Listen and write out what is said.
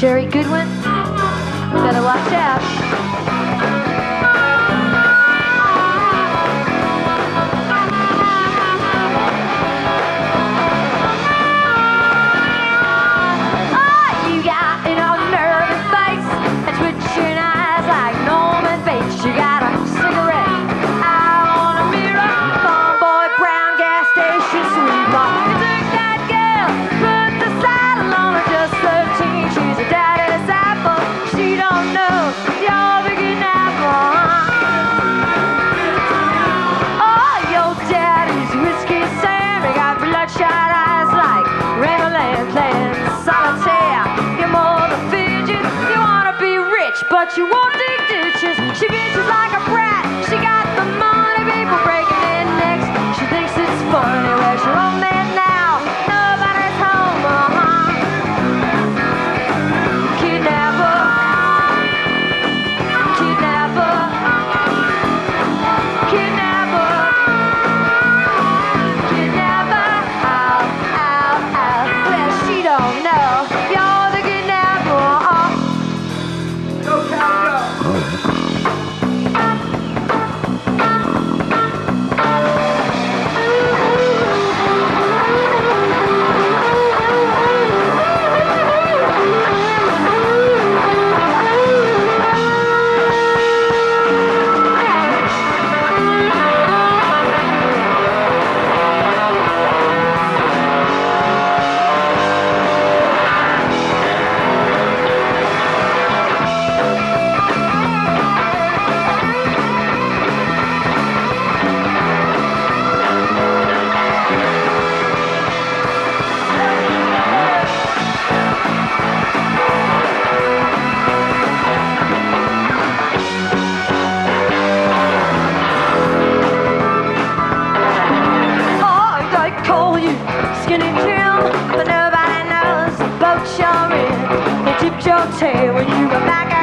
Jerry Goodwin, better watch out. But you won't dig ditches. She bitches like a brat. She got the money, people breaking their necks. She thinks it's funny. Where's your old man now? Nobody's home, Kidnapper, kidnapper, kidnapper, kidnapper. Ow, ow, ow. Well, she don't know. You're the kidnapper. Skinny Jim, but nobody knows the boat you're in. They tipped your tail when you were back